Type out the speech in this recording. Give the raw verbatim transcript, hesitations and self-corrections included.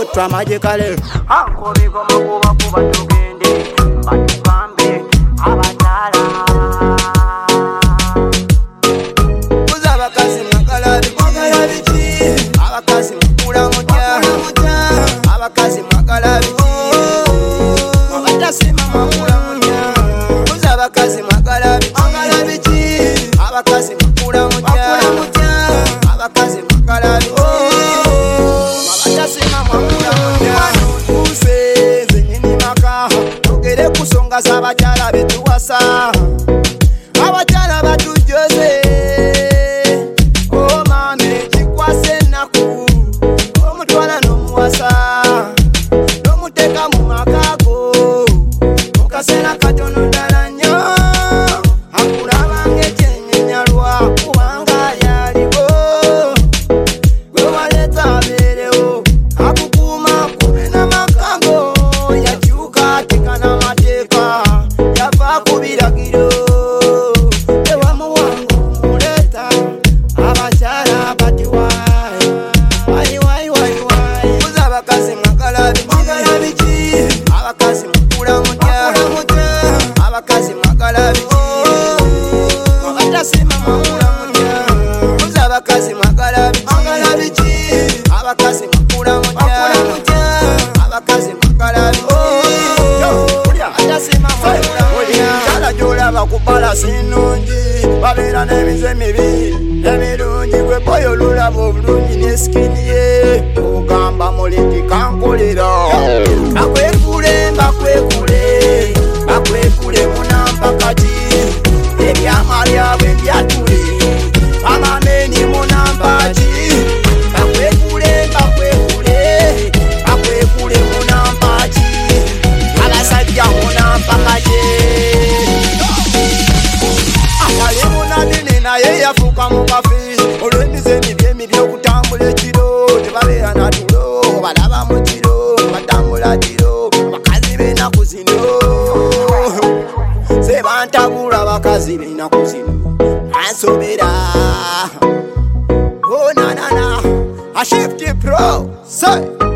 twamaje kale ankobe komakuba kuba tugende batukambe abatala kuza abakazi mwagala mwagala biki abakazi mukula mutya abakazi mwagala biki abatasima mwakula mutya kuza abakazi mwagala mwagala biki abakazi mukula mutya abakazi mwagala biki abatasima mwakula mutya tuse zenyini maka tugere kusonga z'abakyala betuwasa abakyala batujoze Sena katono dala nyo akulaba ng'ekyennyinnyalwa kubanga yaliwo gwe waleta abeerewo akukuuma kube n'amakango yakyuka ateeka n'amateeka yava ku biragiro ewamuwangu muleeta abakyala bati wayi wayi wayi wayi wayi kuza abakazi mwagala biki abakazi mukula mutya abakazi mwagala biki abatasima mwakula mutya kuza abakazi mwagala biki abakazi mukula mutya abakazi mwagala biki abatasima mwakula mutya kyala gy'olaba ku balasi ennungi babeera n'emize emibi emirungi gwe boyo olulaba obulungi n'esikini ye ogamba mulindi kankolera bakwekule bakwekule bakwekule munampakati ebyama byabwe byatule amameni munampaki bakwekule bakwekule bakwekule munampaki abasajja munampakati akale munadini naye yafuuka mukafi olw'emize emibi emibi okutambula ekiro tebabeera natulo balaba mu kiro batambula kiro abakazi b'ennaku zino sebantabula abakazi b'ennaku zino ansobera oh na na na I shift it pro say